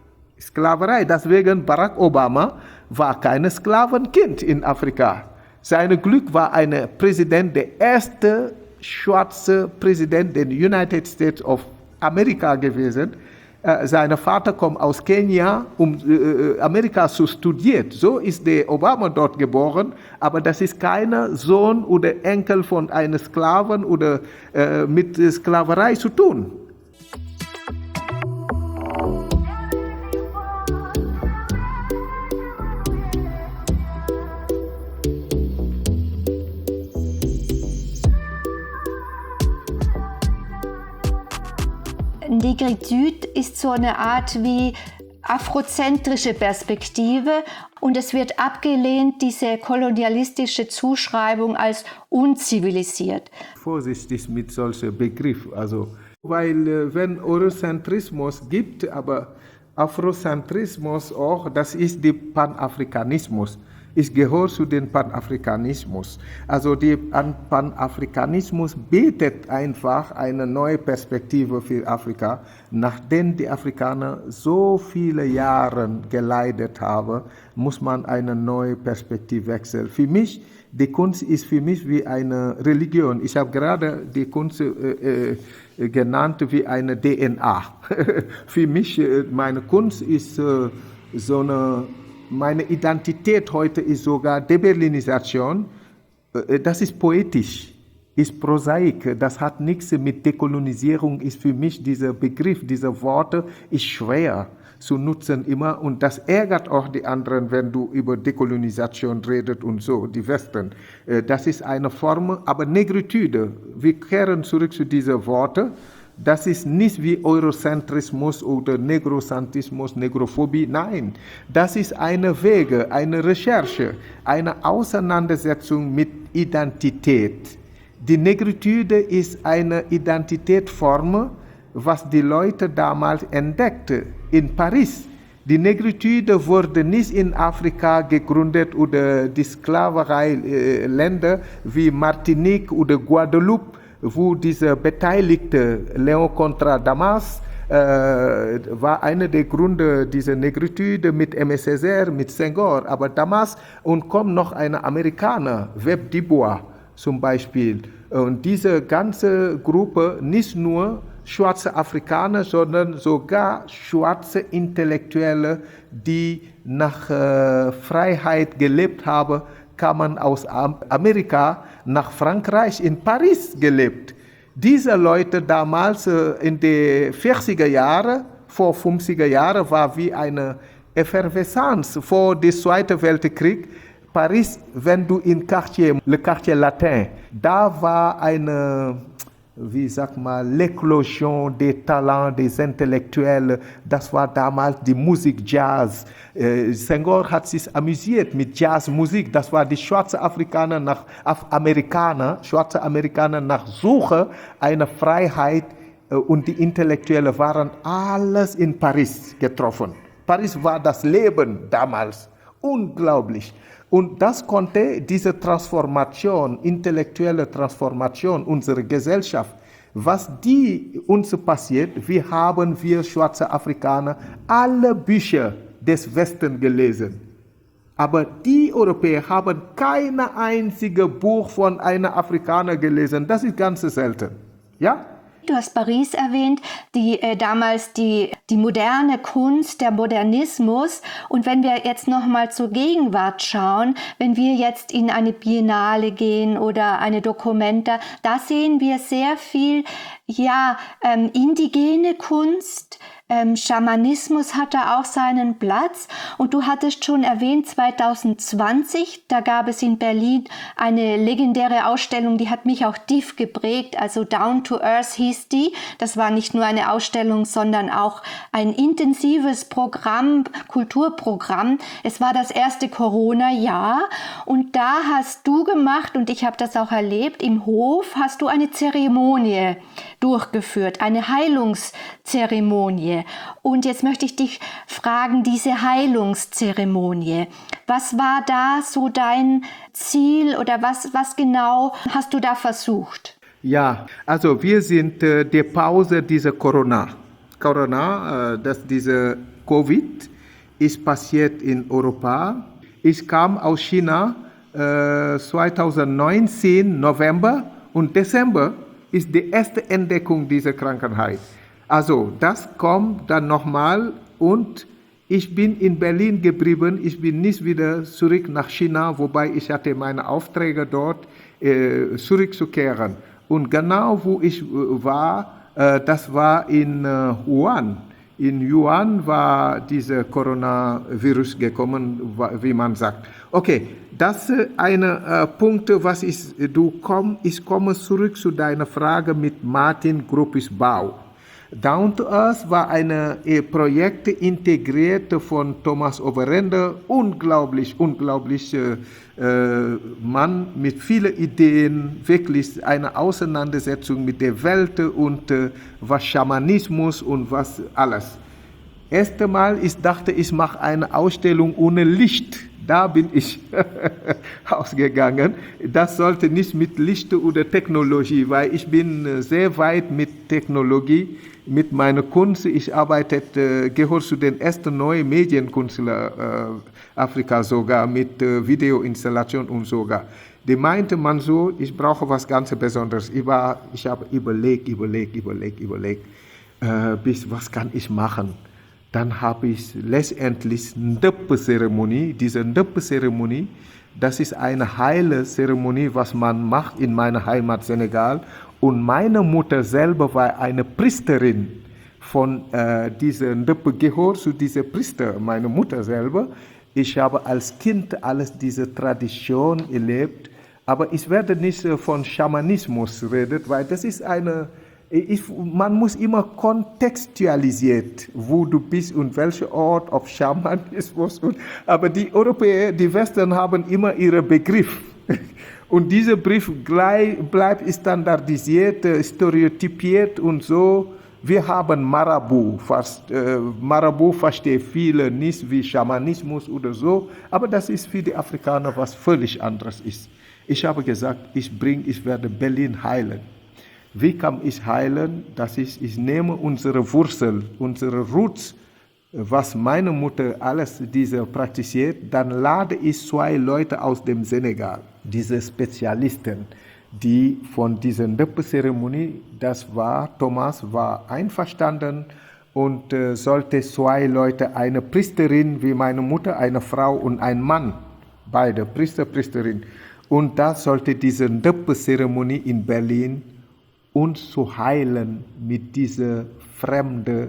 Deswegen Barack Obama war kein Sklavenkind in Afrika. Sein Glück war ein Präsident, der erste schwarze Präsident der United States of America gewesen. Sein Vater kommt aus Kenia, um Amerika zu studieren. So ist der Obama dort geboren, aber das ist kein Sohn oder Enkel von einem Sklaven oder mit Sklaverei zu tun. Negritude ist so eine Art wie afrozentrische Perspektive und es wird abgelehnt, diese kolonialistische Zuschreibung als unzivilisiert. Vorsichtig mit solchen Begriffen, also, weil wenn Eurozentrismus gibt, aber Afrozentrismus auch, das ist der Panafrikanismus. Ich gehöre zu dem Panafrikanismus. Also der Panafrikanismus bietet einfach eine neue Perspektive für Afrika, nachdem die Afrikaner so viele Jahre geleidet haben, muss man eine neue Perspektive wechseln. Für mich, die Kunst ist für mich wie eine Religion. Ich habe gerade die Kunst genannt wie eine DNA. Für mich, meine Kunst ist so eine... Meine Identität heute ist sogar Deberlinisation. Das ist poetisch, ist Prosaik. Das hat nichts mit Dekolonisierung. Ist für mich dieser Begriff, diese Worte, ist schwer zu nutzen immer. Und das ärgert auch die anderen, wenn du über Dekolonisation redest und so, die Westen. Das ist eine Form, aber Negritude. Wir kehren zurück zu diesen Worten. Das ist nicht wie Eurozentrismus oder Negrozentrismus, Negrophobie. Nein, das ist eine Wege, eine Recherche, eine Auseinandersetzung mit Identität. Die Negritude ist eine Identitätsform, was die Leute damals entdeckten in Paris. Die Negritude wurde nicht in Afrika gegründet oder die Sklaverei-Länder wie Martinique oder Guadeloupe, wo diese beteiligte Léon Contra Damas war einer der Gründer dieser Negritude mit Aimé Césaire, mit Senghor. Aber Damas und kommt noch ein Amerikaner, Webb Du Bois zum Beispiel. Und diese ganze Gruppe, nicht nur schwarze Afrikaner, sondern sogar schwarze Intellektuelle, die nach Freiheit gelebt haben, kamen aus Amerika nach Frankreich, in Paris gelebt. Diese Leute damals in den 40er Jahren, vor 50er Jahren, war wie eine Efferveszenz vor dem Zweiten Weltkrieg. Paris, wenn du in Le Quartier Latin, da war eine, wie sagt man, l'éclosion des Talents des Intellektuellen. Das war damals die Musik Jazz. Senghor hat sich amüsiert mit Jazzmusik. Das war die schwarze Afrikaner schwarze Amerikaner nach Suche einer Freiheit und die Intellektuellen waren alles in Paris getroffen. Paris war das Leben damals. Unglaublich. Und das konnte diese Transformation, intellektuelle Transformation unserer Gesellschaft, was die uns passiert, wir schwarze Afrikaner alle Bücher des Westens gelesen. Aber die Europäer haben kein einziges Buch von einem Afrikaner gelesen. Das ist ganz selten. Ja? Du hast Paris erwähnt, damals die moderne Kunst, der Modernismus. Und wenn wir jetzt nochmal zur Gegenwart schauen, wenn wir jetzt in eine Biennale gehen oder eine Documenta, da sehen wir sehr viel, indigene Kunst, Schamanismus hat da auch seinen Platz. Und du hattest schon erwähnt, 2020, da gab es in Berlin eine legendäre Ausstellung, die hat mich auch tief geprägt, also Down to Earth hieß die. Das war nicht nur eine Ausstellung, sondern auch ein intensives Programm, Kulturprogramm. Es war das erste Corona-Jahr und da hast du gemacht, und ich habe das auch erlebt, im Hof hast du eine Zeremonie durchgeführt, eine Heilungszeremonie. Und jetzt möchte ich dich fragen, diese Heilungszeremonie, was war da so dein Ziel oder was genau hast du da versucht? Ja, also wir sind die Pause dieser Corona, diese Covid ist passiert in Europa. Ich kam aus China 2019, November und Dezember ist die erste Entdeckung dieser Krankheit. Also das kommt dann nochmal und ich bin in Berlin geblieben, ich bin nicht wieder zurück nach China, wobei ich hatte meine Aufträge dort zurückzukehren. Und genau wo ich war, das war in Wuhan. In Wuhan war dieser Coronavirus gekommen, wie man sagt. Okay, das ist ein Punkt, ich komme zurück zu deiner Frage mit Martin Gropius-Bau. Down to Earth war ein Projekt integriert von Thomas Overende, unglaublich Mann mit vielen Ideen, wirklich eine Auseinandersetzung mit der Welt und was Schamanismus und was alles. Erst einmal, ich dachte, ich mache eine Ausstellung ohne Licht. Da bin ich ausgegangen. Das sollte nicht mit Licht oder Technologie, weil ich bin sehr weit mit Technologie, mit meiner Kunst. Ich gehöre zu den ersten neuen Medienkünstler Afrika sogar, mit Videoinstallation und sogar. Die meinte man so, ich brauche was ganz Besonderes. Ich habe überlegt, was kann ich machen? Dann habe ich letztendlich Ndöp-Zeremonie. Diese Ndöp-Zeremonie, das ist eine heile Zeremonie, was man macht in meiner Heimat Senegal. Und meine Mutter selber war eine Priesterin von dieser Ndöp, gehört zu dieser Priester, meine Mutter selber. Ich habe als Kind alles diese Tradition erlebt, aber ich werde nicht von Schamanismus reden, weil das ist eine Man muss immer kontextualisiert, wo du bist und welcher Ort, ob Schamanismus. Aber die Europäer, die Westen haben immer ihren Begriff. Und dieser Brief bleibt standardisiert, stereotypiert und so. Wir haben Marabout. Marabout verstehen viele nicht wie Schamanismus oder so. Aber das ist für die Afrikaner was völlig anderes ist. Ich habe gesagt, ich werde Berlin heilen. Wie kann ich heilen? Ich nehme unsere Wurzel, unsere Roots, was meine Mutter alles diese praktiziert, dann lade ich 2 Leute aus dem Senegal, diese Spezialisten, die von dieser Ndöp-Zeremonie, Thomas war einverstanden und sollte 2 Leute, eine Priesterin wie meine Mutter, eine Frau und ein Mann, beide Priester, Priesterin. Und da sollte diese Ndöp-Zeremonie in Berlin uns zu heilen mit dieser fremden,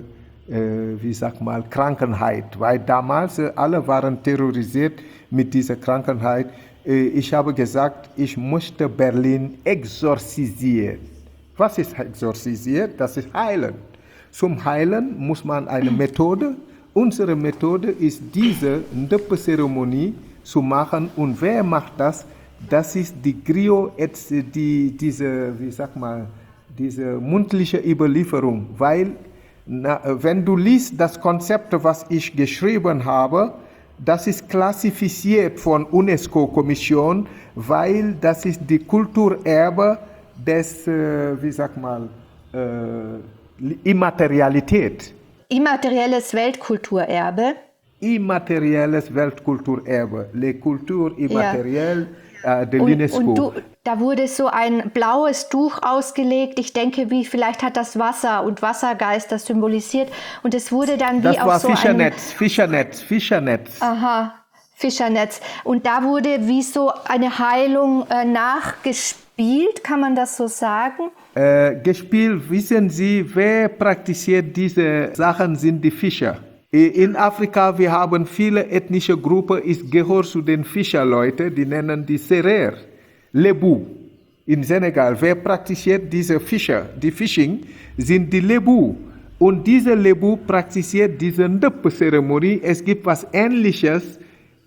Krankheit. Weil damals alle waren terrorisiert mit dieser Krankheit. Ich habe gesagt, ich möchte Berlin exorzisieren. Was ist exorzisiert? Das ist heilen. Zum Heilen muss man eine Methode. Unsere Methode ist diese Ndöp-Zeremonie zu machen. Und wer macht das? Das ist die Griot, diese mündliche Überlieferung, weil wenn du liest das Konzept, was ich geschrieben habe, das ist klassifiziert von UNESCO-Kommission, weil das ist die Kulturerbe des, Immaterialität. Immaterielles Weltkulturerbe. Immaterielles Weltkulturerbe, les cultures immatérielles de l'UNESCO. Da wurde so ein blaues Tuch ausgelegt. Ich denke, vielleicht hat das Wasser und Wassergeister symbolisiert. Und es wurde dann wie auf so Fischernetz. Aha, Fischernetz. Und da wurde wie so eine Heilung nachgespielt, kann man das so sagen? Gespielt, wissen Sie, wer praktiziert diese Sachen, sind die Fischer. In Afrika, wir haben viele ethnische Gruppen, ich gehöre zu den Fischerleuten, die nennen die Serer, Lebu. In Senegal, wer praktiziert diese Fischer, die Fishing, sind die Lebu. Und diese Lebu praktiziert diese Ndöp-Zeremonie. Es gibt was Ähnliches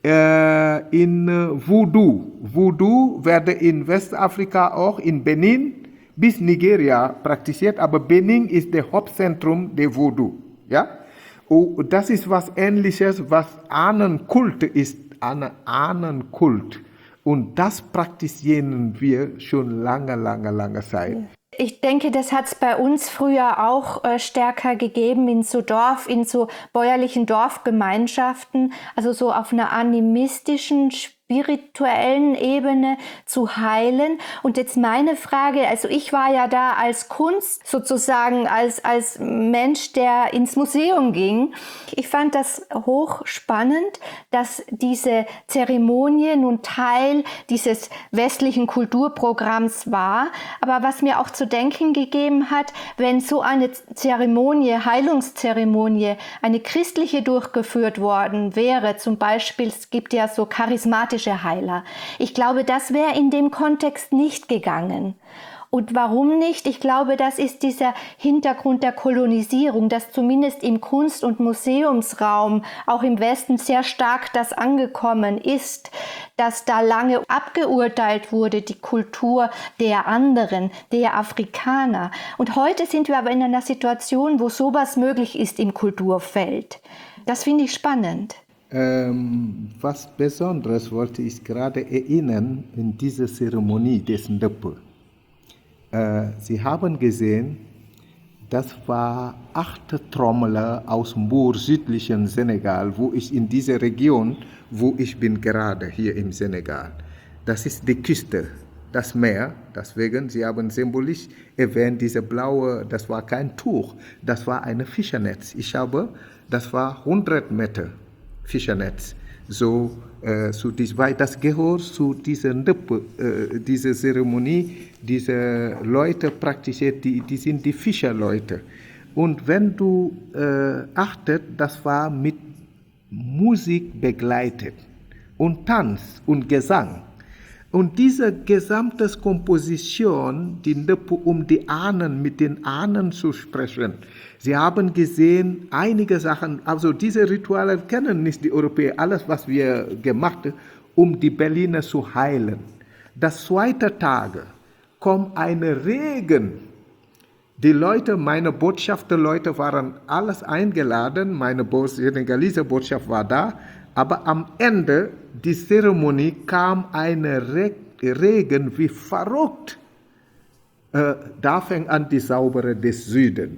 in Voodoo. Voodoo wird in Westafrika auch in Benin bis Nigeria praktiziert, aber Benin ist das Hauptzentrum der Voodoo. Ja? Und das ist was Ähnliches, was Ahnenkult ist, Ahnenkult. Und das praktizieren wir schon lange Zeit. Ich denke, das hat es bei uns früher auch stärker gegeben in so bäuerlichen Dorfgemeinschaften, also so auf einer animistischen, spirituellen Ebene zu heilen. Und jetzt meine Frage, also ich war ja da als Kunst sozusagen, als Mensch, der ins Museum ging. Ich fand das hochspannend, dass diese Zeremonie nun Teil dieses westlichen Kulturprogramms war. Aber was mir auch zu denken gegeben hat, wenn so eine Zeremonie, Heilungszeremonie, eine christliche durchgeführt worden wäre, zum Beispiel, es gibt ja so charismatische Heiler. Ich glaube, das wäre in dem Kontext nicht gegangen. Und warum nicht? Ich glaube, das ist dieser Hintergrund der Kolonisierung, dass zumindest im Kunst- und Museumsraum, auch im Westen, sehr stark das angekommen ist, dass da lange abgeurteilt wurde, die Kultur der anderen, der Afrikaner. Und heute sind wir aber in einer Situation, wo sowas möglich ist im Kulturfeld. Das finde ich spannend. Was Besonderes wollte ich gerade erinnern in dieser Zeremonie des Ndöp. Sie haben gesehen, das war 8 Trommler aus dem südlichen Senegal, wo ich in dieser Region, wo ich bin gerade hier im Senegal. Das ist die Küste, das Meer, deswegen, Sie haben symbolisch erwähnt, diese blaue, das war kein Tuch, das war ein Fischernetz. Das war 100 Meter Fischernetz. So, weil das gehört zu dieser Ndöp, diese Zeremonie, diese Leute praktiziert, die sind die Fischerleute. Und wenn du achtet, das war mit Musik begleitet und Tanz und Gesang. Und diese gesamte Komposition, um die Ahnen, mit den Ahnen zu sprechen, sie haben gesehen, einige Sachen, also diese Rituale kennen nicht die Europäer, alles, was wir gemacht haben, um die Berliner zu heilen. Das zweite Tage kommt ein Regen. Die Leute, meine Botschafterleute waren alles eingeladen, meine senegalese Botschaft war da, aber am Ende der Zeremonie kam ein Regen wie verrückt. Da fängt an die Zauber des Südens.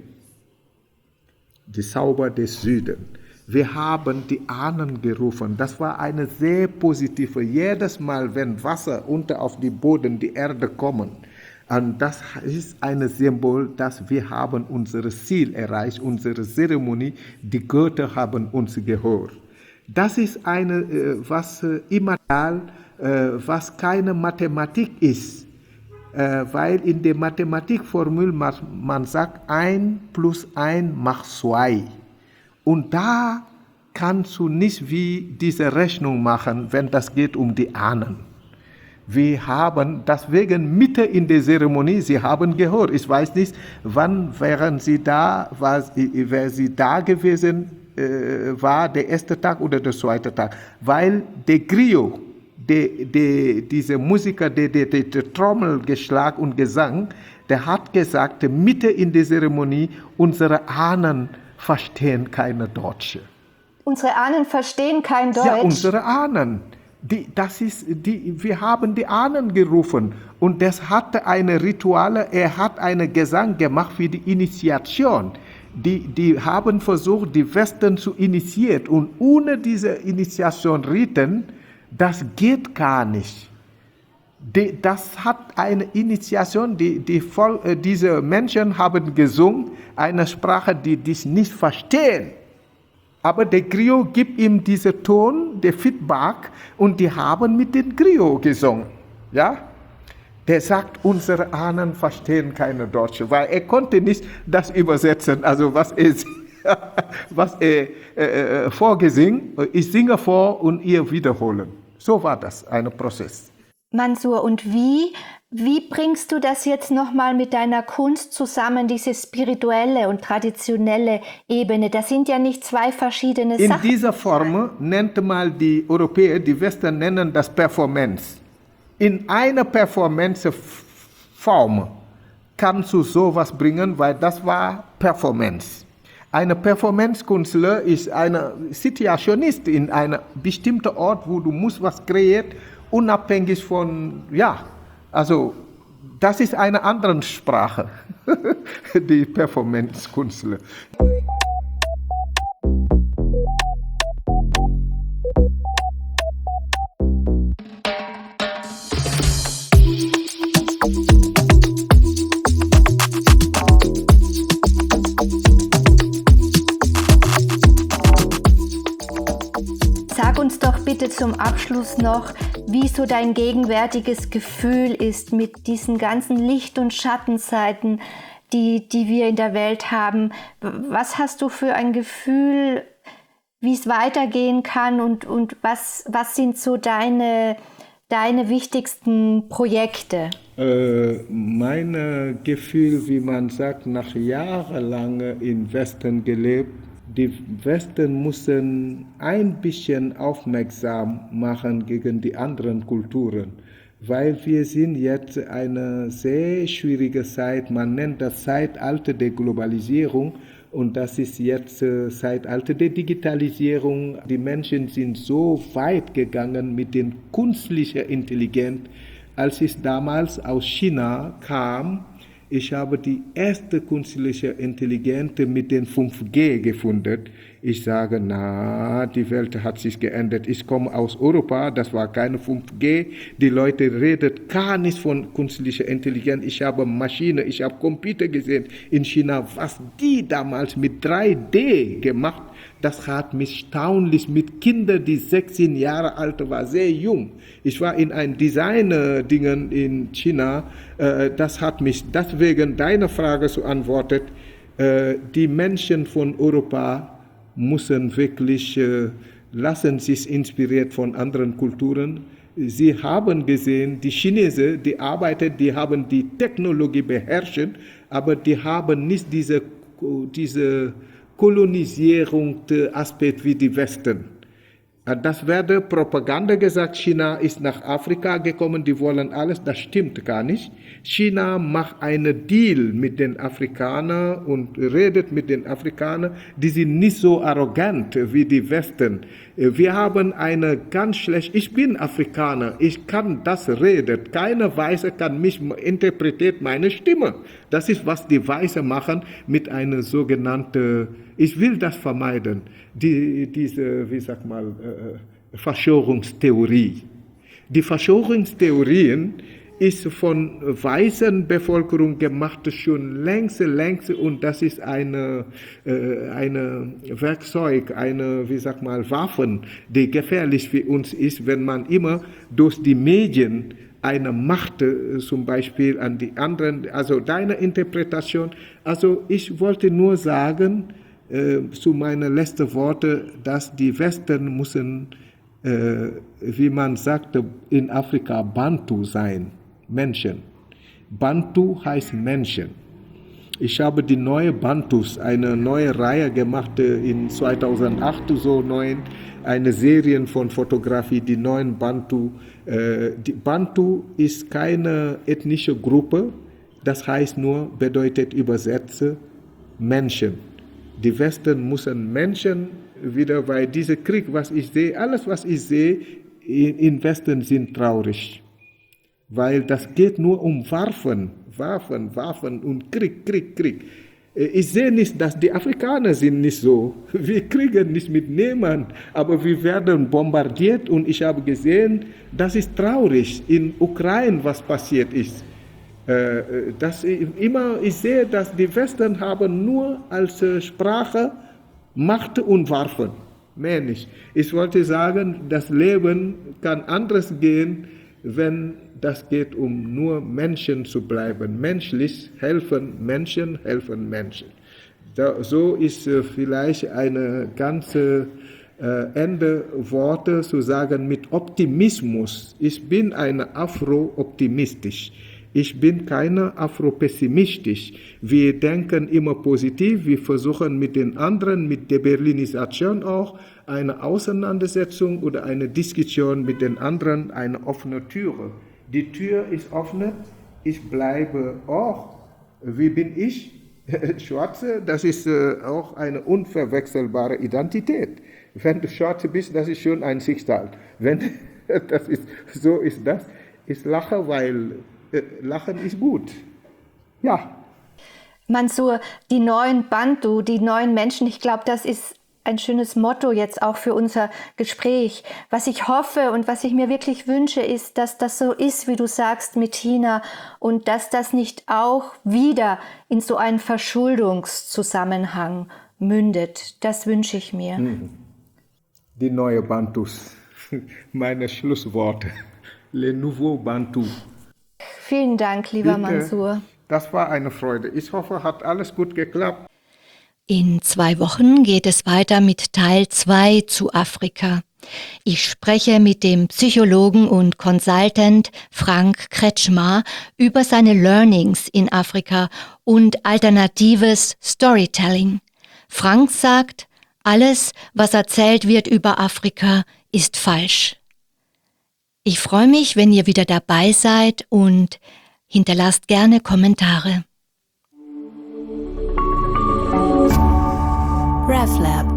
Die Zauber des Südens. Wir haben die Ahnen gerufen. Das war eine sehr positive. Jedes Mal, wenn Wasser unter auf den Boden, die Erde kommen, und das ist ein Symbol, dass wir haben unser Ziel erreicht, unsere Zeremonie, die Götter haben uns gehört. Das ist was immaterial, was keine Mathematik ist, weil in der Mathematikformel man sagt, 1 plus 1 macht 2. Und da kannst du nicht wie diese Rechnung machen, wenn das geht um die Ahnen. Wir haben deswegen Mitte in der Zeremonie, Sie haben gehört, ich weiß nicht, wann wären Sie da, wer Sie da gewesen war, der erste Tag oder der zweite Tag, weil der Griot, dieser Musiker, der Trommel geschlagen und Gesang, der hat gesagt, Mitte in der Zeremonie, unsere Ahnen verstehen keine Deutsche. Unsere Ahnen verstehen kein Deutsch? Ja, unsere Ahnen. Wir haben die Ahnen gerufen und das hatte eine Rituale, er hat einen Gesang gemacht für die Initiation. Die haben versucht, die Westen zu initiieren und ohne diese Initiation-Riten, das geht gar nicht. Das hat eine Initiation, diese Menschen haben gesungen, eine Sprache, die dies nicht verstehen. Aber der Griot gibt ihm diesen Ton, der Feedback, und die haben mit dem Griot gesungen. Ja? Der sagt, unsere Ahnen verstehen keine Deutsche, weil er konnte nicht das übersetzen, also was er vorgesungen, ich singe vor und ihr wiederholen. So war das, ein Prozess. Mansur, und wie bringst du das jetzt nochmal mit deiner Kunst zusammen, diese spirituelle und traditionelle Ebene? Das sind ja nicht zwei verschiedene Sachen. In dieser Form nennt man die Europäer, die Westen nennen das Performance. In einer Performance-Form kannst du sowas bringen, weil das war Performance. Eine Performance-Künstler ist ein Situationist in einem bestimmten Ort, wo du musst was kreieren, unabhängig von, ja, also das ist eine andere Sprache, die Performance-Künstler. Sag uns doch bitte zum Abschluss noch, wie so dein gegenwärtiges Gefühl ist mit diesen ganzen Licht- und Schattenseiten, die wir in der Welt haben. Was hast du für ein Gefühl, wie es weitergehen kann und was sind so deine wichtigsten Projekte? Mein Gefühl, wie man sagt, nach jahrelangem im Westen gelebt, die Westen müssen ein bisschen aufmerksam machen gegen die anderen Kulturen, weil wir sind jetzt eine sehr schwierige Zeit, man nennt das Zeitalter der Globalisierung und das ist jetzt Zeitalter der Digitalisierung. Die Menschen sind so weit gegangen mit der künstlichen Intelligenz, als ich damals aus China kam. Ich habe die erste künstliche Intelligenz mit den 5G gefunden. Ich sage, die Welt hat sich geändert. Ich komme aus Europa, das war keine 5G. Die Leute reden gar nicht von künstlicher Intelligenz. Ich habe Maschine, ich habe Computer gesehen in China, was die damals mit 3D gemacht haben. Das hat mich erstaunlich mit Kindern, die 16 Jahre alt waren, sehr jung. Ich war in einem Design-Dingen in China. Das hat mich, deswegen deine Frage zu antworten. Die Menschen von Europa müssen wirklich, lassen sich inspiriert von anderen Kulturen. Sie haben gesehen, die Chinesen, die arbeiten, die haben die Technologie beherrscht, aber die haben nicht diese Kolonisierungsaspekt wie die Westen. Das werde Propaganda gesagt, China ist nach Afrika gekommen, die wollen alles, das stimmt gar nicht. China macht einen Deal mit den Afrikanern und redet mit den Afrikanern, die sind nicht so arrogant wie die Westen. Wir haben eine ganz schlecht, ich bin Afrikaner, ich kann das reden, keine Weiße kann mich interpretiert meine Stimme. Das ist, was die Weißen machen mit einer sogenannten, ich will das vermeiden, diese, wie sagt man, Verschwörungstheorie. Die Verschwörungstheorien ist von weißen Bevölkerung gemacht schon längst und das ist eine Werkzeug, eine, wie sagt man, Waffen, die gefährlich für uns ist, wenn man immer durch die Medien eine Macht zum Beispiel an die anderen, also deine Interpretation, also ich wollte nur sagen, zu meinen letzten Worten, dass die Westen müssen, wie man sagte, in Afrika Bantu sein, Menschen. Bantu heißt Menschen. Ich habe die neue Bantus, eine neue Reihe gemacht in 2008, so 9, eine Serie von Fotografie, die neuen Bantu. Die Bantu ist keine ethnische Gruppe, das heißt nur, bedeutet übersetzt Menschen. Die Westen müssen Menschen wieder, weil dieser Krieg, was ich sehe, alles was ich sehe, im Westen sind traurig. Weil das geht nur um Waffen und Krieg. Ich sehe nicht, dass die Afrikaner sind nicht so. Wir kriegen nicht mit niemandem, aber wir werden bombardiert und ich habe gesehen, das ist traurig in Ukraine, was passiert ist. Ich sehe, dass die Westen haben nur als Sprache Macht und Waffen, mehr nicht. Ich wollte sagen, das Leben kann anders gehen, wenn das geht, um nur Menschen zu bleiben. Menschlich helfen Menschen. So ist vielleicht eine ganze Ende Worte zu sagen mit Optimismus. Ich bin eine Afro-optimistisch. Ich bin keine Afro-pessimistisch. Wir denken immer positiv, wir versuchen mit den anderen, mit der Berlinisation auch, eine Auseinandersetzung oder eine Diskussion mit den anderen, eine offene Tür. Die Tür ist offen, ich bleibe auch. Wie bin ich? Schwarze, das ist auch eine unverwechselbare Identität. Wenn du Schwarze bist, das ist schon ein Schicksal. So ist das. Ich lache, weil Lachen ist gut. Ja. Mansour, die neuen Bantu, die neuen Menschen, ich glaube, das ist ein schönes Motto jetzt auch für unser Gespräch. Was ich hoffe und was ich mir wirklich wünsche, ist, dass das so ist, wie du sagst, mit China und dass das nicht auch wieder in so einen Verschuldungszusammenhang mündet. Das wünsche ich mir. Die neue Bantus, meine Schlussworte. Les nouveaux Bantu. Vielen Dank, lieber Bitte. Mansour. Das war eine Freude. Ich hoffe, hat alles gut geklappt. In 2 Wochen geht es weiter mit Teil 2 zu Afrika. Ich spreche mit dem Psychologen und Consultant Frank Kretschmar über seine Learnings in Afrika und alternatives Storytelling. Frank sagt, alles, was erzählt wird über Afrika, ist falsch. Ich freue mich, wenn ihr wieder dabei seid und hinterlasst gerne Kommentare. RefLab